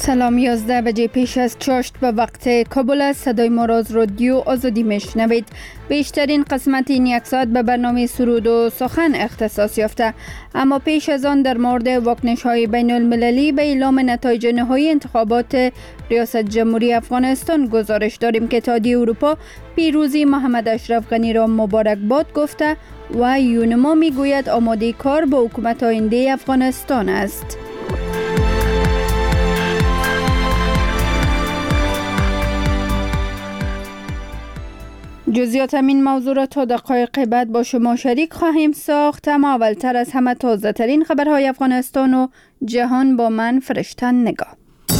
سلام. 11 بجه پیش از چاشت به وقت کابل است. صدای ما را از رادیو آزادی میشنوید. بیشترین قسمت این یک ساعت به برنامه سرود و سخن اختصاص یافته، اما پیش از آن در مورد واکنش های بین المللی به اعلام نتایج نهایی انتخابات ریاست جمهوری افغانستان گزارش داریم که اتحادیه اروپا پیروزی محمد اشرف غنی را مبارکباد گفته و یونما میگوید آماده کار با حکومت آینده افغانستان است. جزئیات این موضوع را تا دقایق بعد با شما شریک خواهیم ساخت، اما اولتر از همه تازه ترین خبرهای افغانستان و جهان با من فرشته نگاه.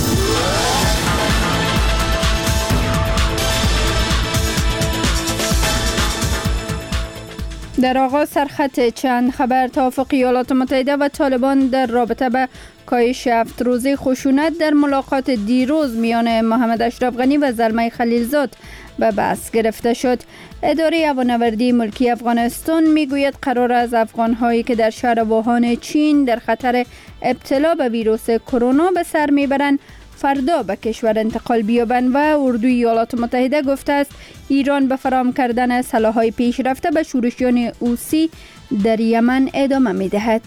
در آغاز سرخط چند خبر. توافق ایالات متحده و طالبان در رابطه به کاهش 7 روزه خشونت در ملاقات دیروز میان محمد اشرف غنی و زلمه خلیلزاد به بحث گرفته شد. اداره هوانوردی ملکی افغانستان میگوید قرار است افغان‌هایی که در شهر ووهان چین در خطر ابتلا به ویروس کرونا به سر میبرند فردا به کشور انتقال بیابند و اردوی ایالات متحده گفته است ایران به فراهم کردن سلاح‌های پیشرفته به شورشیان حوثی در یمن ادامه می‌دهد.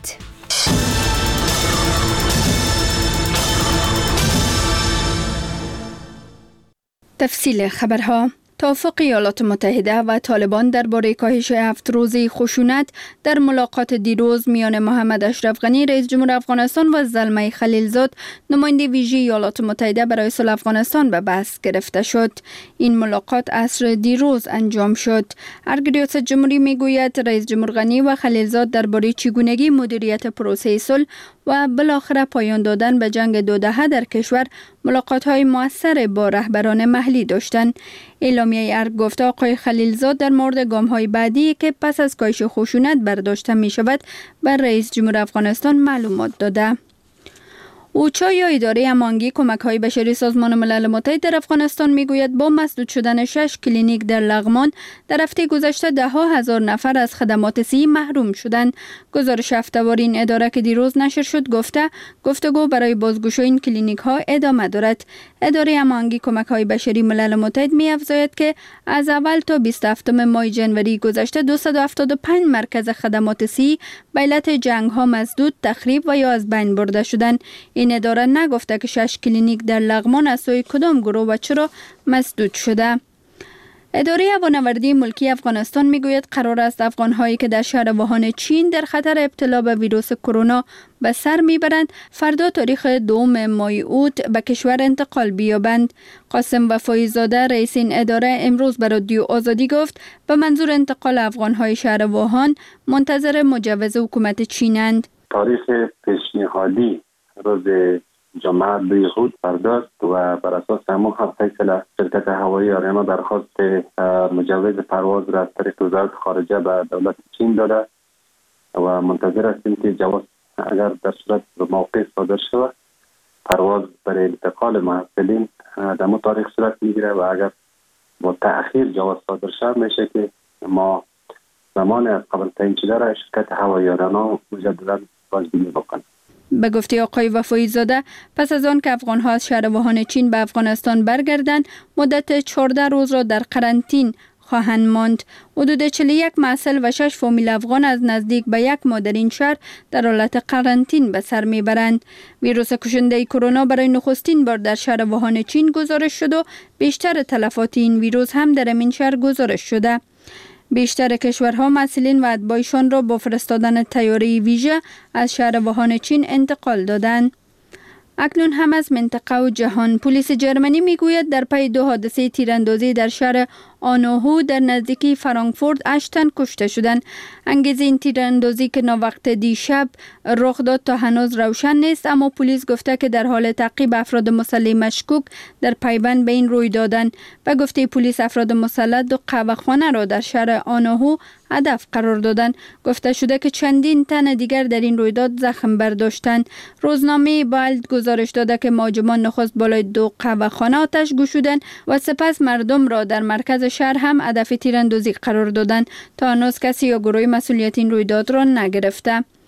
تفصیل خبرها. توافق ایالات متحده و طالبان درباره کاهش 7 روزه خشونت در ملاقات دیروز میان محمد اشرف غنی رئیس جمهور افغانستان و زلمه خلیلزاد نماینده ویژه ایالات متحده برای صلح افغانستان به بحث گرفته شد. این ملاقات عصر دیروز انجام شد. ارگ ریاست جمهوری میگوید رئیس جمهور غنی و خلیلزاد درباره چگونگی مدیریت پروسه صلح و بالاخره پایان دادن به جنگ 2 دهه در کشور ملاقات‌های مؤثر با رهبران محلی داشتند. اعلامیه ارگ گفته آقای خلیلزاد در مورد گام‌های بعدی که پس از کاهش خشونت برداشته می‌شود بر رئیس جمهور افغانستان معلومات داده. اوچا یا اداره هماهنگی کمک‌های بشری سازمان ملل متحد در افغانستان میگوید با مسدود شدن 6 کلینیک در لغمان در هفته گذشته 10,000 نفر از خدمات صحی محروم شدند. گزارش هفته‌وار این اداره که دیروز نشر شد گفته گفتگو برای بازگشایی این کلینیک‌ها ادامه دارد. اداره هماهنگی کمک‌های بشری ملل متحد می‌افزاید که از اول تا 27 ماه جنوری گذشته 275 مرکز خدمات صحی به علت جنگ‌ها مسدود، تخریب و یا از بین برده شدند. این اداره نگفته که 6 کلینیک در لغمان از سوی کدام گروه و چرا مسدود شده. اداره هوانوردی ملکی افغانستان میگوید قرار است افغان‌هایی که در شهر ووهان چین در خطر ابتلا به ویروس کرونا به سر میبرند فردا تاریخ 2 ماه اوت به کشور انتقال بیابند. قاسم وفایی‌زاده رئیس این اداره امروز به رادیو آزادی گفت به منظور انتقال افغان‌های شهر ووهان منتظر مجوز حکومت چینند. تاریخ پیشنهادی روز جمعه بیهود پرداخت و بر اساس همون فیصله شرکت هوایی آریانا درخواست مجوز پرواز را از طریق وزارت خارجه به دولت چین داده و منتظر هستیم که جواز اگر در صورت به موقع صادر شود پرواز برای انتقال محصلین در اون تاریخ صورت میگیره و اگر با تأخیر جواز صادر شود میشه که ما زمان از قبل تعیین شده را شرکت هوایی آریانا مجددا بازبینی بکنیم. به گفته آقای وفایی‌زاده پس از آن که افغان‌ها از شهر ووهان چین به افغانستان برگردند مدت 14 روز را در قرنطین خواهند ماند. حدود 41 محصل و 6 فامیل افغان از نزدیک به 1 ماه در این شهر در حالت قرنطین به سر میبرند. ویروس کشنده کرونا برای نخستین بار در شهر ووهان چین گزارش شد و بیشتر تلفات این ویروس هم در این شهر گزارش شده. بیشتر کشورها مسئولین و اتباعشان را با فرستادن طیاره ویژه از شهر ووهان چین انتقال دادند. اکنون هم از منطقه و جهان. پلیس جرمنی میگوید در پی 2 حادثه تیراندازی در شهر آنوهو در نزدیکی فرانکفورت 8 تن کشته شدند. انگیزه این تیراندازی که ناوقت دیشب رخ داد تا هنوز روشن نیست، اما پلیس گفته که در حال تعقیب افراد مسلح مشکوک در پیوند به این روی دادند. و گفته پلیس افراد مسلح 2 قهوه‌خانه را در شهر آنوهو هدف قرار دادند. گفته شده که چندین تن دیگر در این رویداد زخم برداشتند. روزنامه بالد گزارش داده که مهاجمان نخست بالای 2 قهوه‌خانه آتش گشودند و سپس مردم را در مرکز شهر هم هدف تیراندازی قرار دادند. تا هنوز کسی یا گروه مسئولیت این رویداد را نگرفته.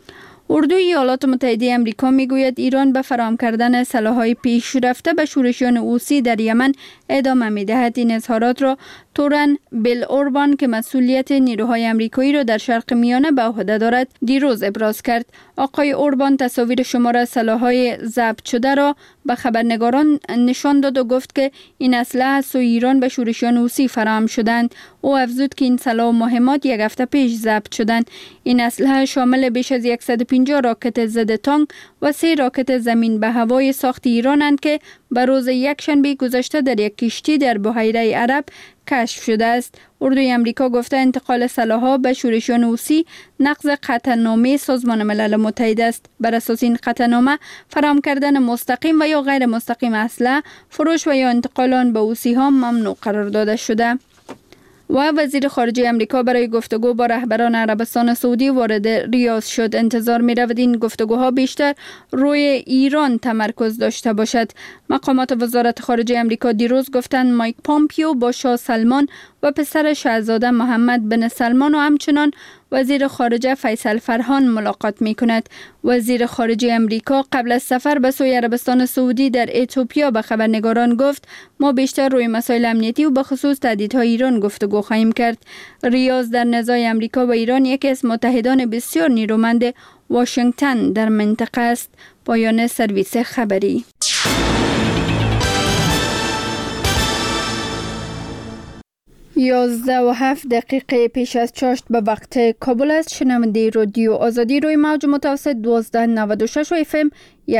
اردوی ایالات متحده آمریکا میگوید ایران به فراهم کردن سلاح‌های پیشرفته به شورشیان حوثی در یمن ادامه می‌دهد. این اظهارات را تورن بیل اوربان که مسئولیت نیروهای آمریکایی را در شرق میانه به عهده دارد دیروز ابراز کرد. آقای اوربان تصاویر شمار از سلاح‌های ضبط شده را به خبرنگاران نشان داد و گفت که این اسلحه از سوی ایران به شورشیان حوثی فراهم شدند. او افزود که این سلاح و مهمات یک هفته پیش ضبط شدند. این اسلحه شامل بیش از 150 راکت ضد تانک و 3 راکت زمین به هوای ساخت ایرانند که به روز یکشنبه گذشته در یک کشتی در بحیره عرب کشف شده است. اردوی آمریکا گفته انتقال سلاح‌ها به شورشیان حوثی نقض قطعنامه سازمان ملل متحد است. بر اساس این قطعنامه فراهم کردن مستقیم و یا غیر مستقیم اسلحه، فروش و یا انتقال آن به حوثی‌ها ممنوع قرار داده شده. و وزیر خارجه آمریکا برای گفتگو با رهبران عربستان سعودی وارد ریاض شد. انتظار می رود این گفتگوها بیشتر روی ایران تمرکز داشته باشد. مقامات وزارت خارجه آمریکا دیروز گفتند مایک پامپیو با شاه سلمان و پسر شاهزاده محمد بن سلمان و همچنان وزیر خارجه فیصل فرهان ملاقات می کند. وزیر خارجه آمریکا قبل از سفر به سوی عربستان سعودی در اتیوپیا به خبرنگاران گفت ما بیشتر روی مسائل امنیتی و به خصوص تهدیدهای ایران گفتگو خواهیم کرد. ریاض در نزاع آمریکا و ایران یکی از متحدان بسیار نیرومند واشنگتن در منطقه است. پایان سرویس خبری. 11:07 پیش از چاشت به وقت کابل است. شنونده رادیو آزادی روی موج متوسط 1296 و FM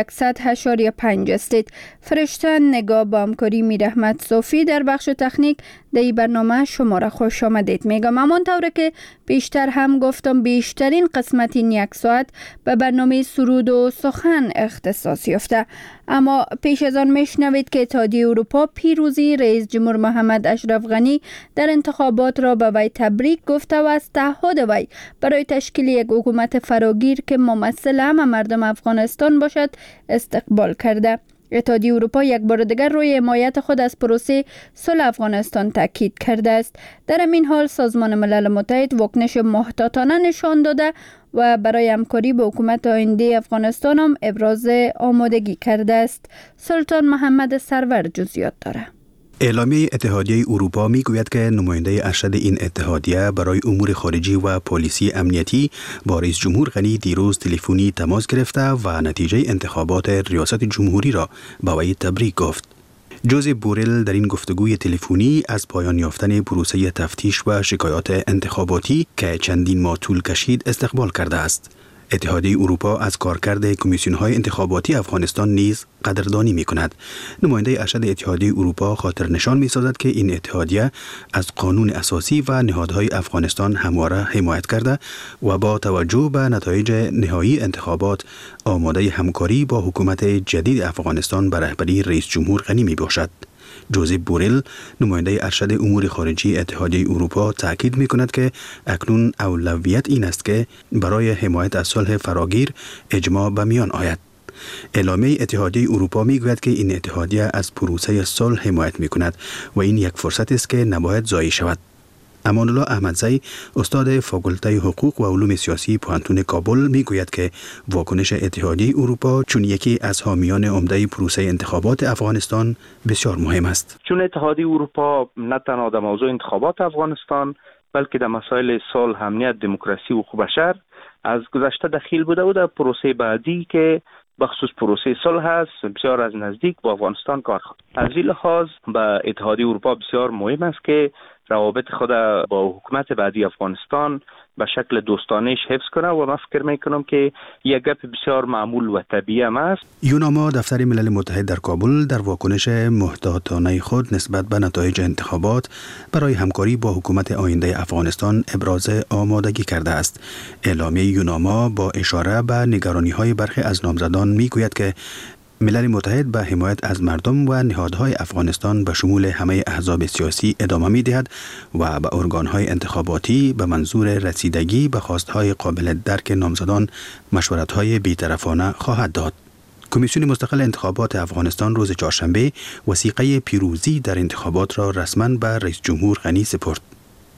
100.5 استید. فرشته نگاه با همکاری میر احمد صوفی در بخش تکنیک در این برنامه شما را خوش آمدید میگم. همانطور که بیشتر هم گفتم بیشترین قسمت این یک ساعت به برنامه سرود و سخن اختصاص یافته. اما پیش از آن میشنوید که اتحادیه اروپا پیروزی رئیس جمهور محمد اشرف غنی در انتخابات را به وی تبریک گفته و از تعهد وی برای تشکیل یک حکومت فراگیر که ممثل همه مردم افغانستان باشد استقبال کرده. اتحادیه اروپا یک بار دیگر روی حمایت خود از پروسه صلح افغانستان تاکید کرده است. در این حال سازمان ملل متحد واکنش محتاطانه نشان داده و برای همکاری با حکومت آینده افغانستان هم ابراز آمادگی کرده است. سلطان محمد سرور جزئیات داره. اعلامیه اتحادیه اروپا میگوید که نماینده ارشد این اتحادیه برای امور خارجی و پالیسی امنیتی با رئیس جمهور غنی دیروز تلفنی تماس گرفته و نتیجه انتخابات ریاست جمهوری را به وی تبریک گفت. جوزف بوریل در این گفتگوی تلفنی از پایان یافتن پروسه تفتیش و شکایات انتخاباتی که چندین ماه طول کشید استقبال کرده است. اتحادیه اروپا از کارکرد کمیسیون‌های انتخاباتی افغانستان نیز قدردانی می‌کند. نماینده ارشد اتحادیه اروپا خاطر نشان می‌سازد که این اتحادیه از قانون اساسی و نهادهای افغانستان همواره حمایت کرده و با توجه به نتایج نهایی انتخابات آماده همکاری با حکومت جدید افغانستان به رهبری رئیس جمهور غنی میباشد. جوزف بوریل نماینده ارشد امور خارجی اتحادیه اروپا تاکید می‌کند که اکنون اولویت این است که برای حمایت از صلح فراگیر اجماع به میان آید. اعلامیه اتحادیه اروپا میگوید که این اتحادیه از پروسه صلح حمایت می‌کند و این یک فرصت است که نباید ضایع شود. امان الله احمدزی استاد فاکولته حقوق و علوم سیاسی پوهنتون کابل میگوید که واکنش اتحادیه اروپا چون یکی از حامیان عمده پروسه انتخابات افغانستان بسیار مهم است. چون اتحادیه اروپا نه تنها در موضوع انتخابات افغانستان بلکه در مسائل صلح، امنیت، دموکراسی و حقوق بشر از گذشته دخیل بوده و در پروسه بعدی که بخصوص پروسه صلح است بسیار از نزدیک با افغانستان کار خواهد. از این لحاظ به اتحادیه اروپا بسیار مهم است که روابط خود با حکومت بعدی افغانستان به شکل دوستانه‌اش حفظ کنه و من فکر میکنم که یک گپ بسیار معمول و طبیعی است. یوناما دفتر ملل متحد در کابل در واکنش محتاطانه خود نسبت به نتایج انتخابات برای همکاری با حکومت آینده افغانستان ابراز آمادگی کرده است. اعلامیه یوناما با اشاره به نگرانی‌های برخی از نامزدان میگوید که ملل متحد به حمایت از مردم و نهادهای افغانستان به شمول همه احزاب سیاسی ادامه می‌دهد و به ارگان‌های انتخاباتی به منظور رسیدگی به خواست‌های قابل درک نامزدان مشورت‌های بی‌طرفانه خواهد داد. کمیسیون مستقل انتخابات افغانستان روز چهارشنبه وثیقه پیروزی در انتخابات را رسما به رئیس جمهور غنی سپرد.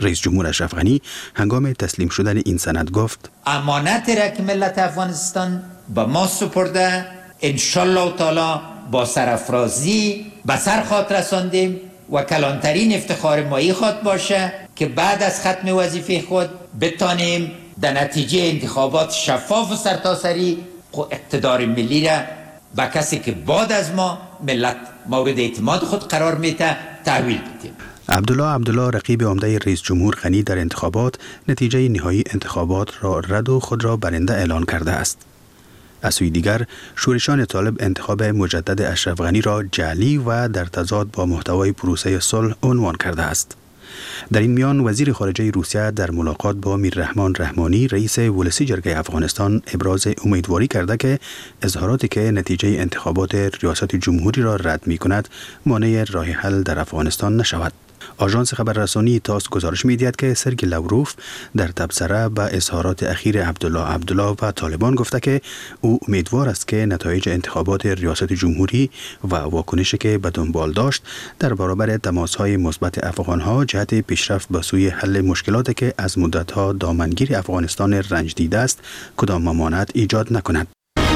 رئیس جمهور اشرف غنی هنگام تسلیم شدن این سند گفت: امانت را که ملت افغانستان به ما سپرده انشالله تعالی با سرافرازی به سر خواهد رساندیم و کلانترین افتخار ما خواهد باشه که بعد از ختم وظیفه خود بتانیم در نتیجه انتخابات شفاف و سرتاسری اقتدار ملی را به کسی که بعد از ما ملت مورد اعتماد خود قرار میده تحویل بدیم. عبدالله رقیب عمده رئیس جمهور غنی در انتخابات نتیجه نهایی انتخابات را رد و خود را برنده اعلان کرده است. از سوی دیگر شورشان طالب انتخاب مجدد اشرف غنی را جعلی و در تضاد با محتوای پروسه صلح عنوان کرده است. در این میان وزیر خارجه روسیه در ملاقات با میررحمان رحمانی رئیس ولسی جرگه افغانستان ابراز امیدواری کرده که اظهاراتی که نتیجه انتخابات ریاست جمهوری را رد می کند مانع راه حل در افغانستان نشود. آژانس خبررسانی تاس گزارش می‌دهد که سرگی لاوروف در تبصره به اظهارات اخیر عبدالله و طالبان گفته که او امیدوار است که نتایج انتخابات ریاست جمهوری و واکنشی که به دنبال داشت در برابر تماس‌های مثبت افغان‌ها جهت پیشرفت به سوی حل مشکلاتی که از مدت‌ها دامنگیر افغانستان رنج دیده است کدام ممانعت ایجاد نکند.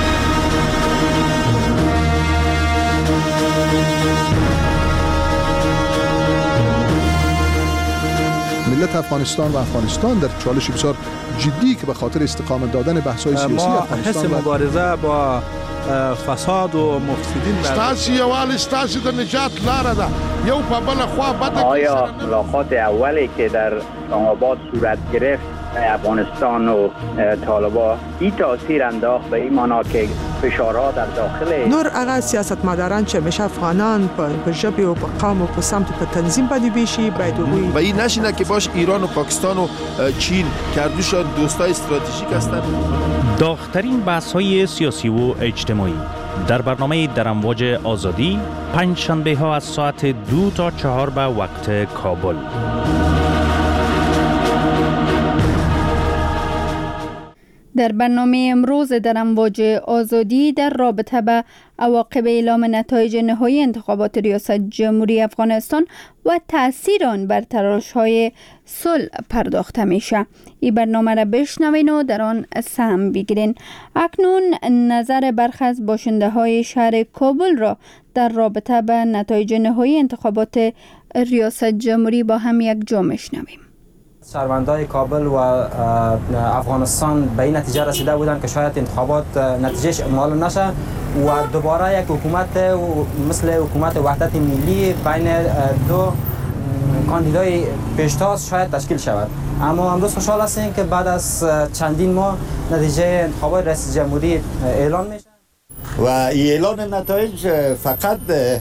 ملت افغانستان و افغانستان در چالش بسیار جدی که به خاطر استقامت دادن بحث‌های سیاسی افغانستان ما مبارزه با فساد و مفسدین ستاسي یوال ستاسي د نجات لاره ده یو په بل خوا بده. آیا ملاقات اولی که در اسلام‌آباد صورت گرفت افغانستان و طالبان این تاثیر انداخت به این معنا که فشارها در داخل نور هغه سیاستمداران چې همیشه افغانان په ژبې او په قوم او په سمت په تنظیم باندې بیشي باید وګوري و این نشینه که باش ایران و پاکستان و چین کردوشان دوستای استراتژیک هستند. داغ‌ترین بحث‌های سیاسی و اجتماعی در برنامه در امواج آزادی پنج شنبه ها از ساعت 2 تا 4 به وقت کابل. در برنامه امروز در امواج آزادی در رابطه به عواقب اعلام نتایج نهایی انتخابات ریاست جمهوری افغانستان و تأثیر آن بر تلاش‌های صلح پرداخته میشه. این برنامه را بشنوین و در آن سهم بگیرین. اکنون نظر برخی از باشنده‌های شهر کابل را در رابطه به نتایج نهایی انتخابات ریاست جمهوری با هم یک جا میشنویم. شهروندان کابل و افغانستان به این نتیجه رسیده بودند که شاید انتخابات نتیجهش معلوم نشه و دوباره یک حکومت مثل حکومت وحدت ملی بین دو کاندیدای پیشتاز شاید تشکیل شود. اما امروز خوشحال هستیم که بعد از چندین ماه نتیجه انتخابات رئیس جمهوری اعلان میشه و اعلان نتایج فقط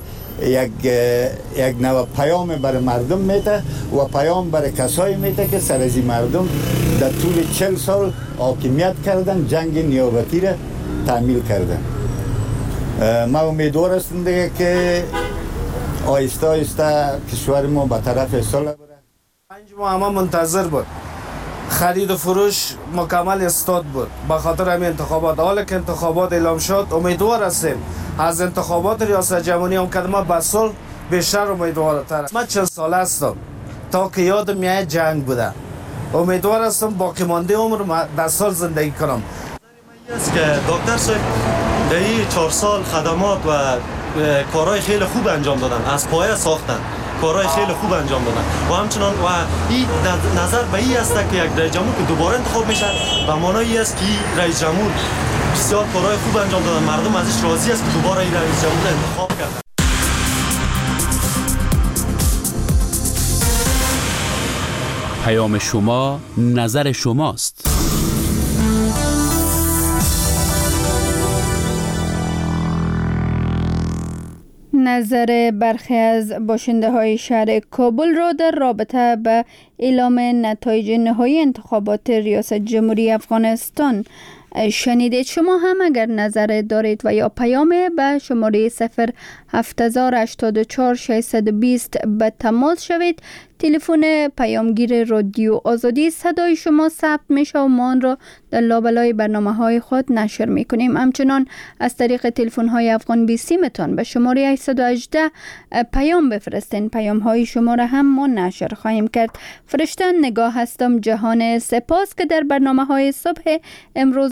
یک نوع پیام برای مردم میده و پیام برای کسایی میده که سر از مردم در طول 40 سال حاکمیت کردن، جنگ نیابتی را تعمیل کردن. ما امیدوار هستم دیگه که آهسته آهسته کشور ما به طرف صلح بره. 5 ماه همه منتظر بود، خرید و فروش مکمل استاد بود به خاطر همین انتخابات. حالا که انتخابات اعلام شد امیدوار هستیم از انتخابات ریاست جمهوری هم کدام به صلح بیشتر امیدوارتر. من 40 ساله هستم تا که یادم میاد جنگ بوده. امیدوار هستم باقی مانده عمر 10 سال زندگی کنم. است که دکتر صاحب در این 4 سال خدمات و کارهای خیلی خوب انجام دادن، از پایه ساختن، کارهای خیلی خوب انجام دادن و همچنان و این نظر به این است که یک رئیس جمهور که دوباره انتخاب میشه و معنی است که رئیس جمهور بسیار کارهای خوب انجام دادن، مردم ازش راضی است که دوباره این رئیس جمهور انتخاب کردن. پیام شما، نظر شماست. نظر برخی از باشنده های شهر کابل را در رابطه به اعلام نتایج نهایی انتخابات ریاست جمهوری افغانستان شنیدید. شما هم اگر نظر دارید و یا پیام به شماره 08084 به تماس شوید. تلفن پیامگیر رادیو آزادی، صدای شما ثبت میشه و ما آن را در لابلای برنامه‌های خود نشر میکنیم. همچنان از طریق تلفن‌های افغان 20 تان به شماره 818 پیام بفرستین. پیام‌های شما را هم ما نشر خواهیم کرد. فرشته نگاه هستم جهان سپاس که در برنامه‌های صبح امروز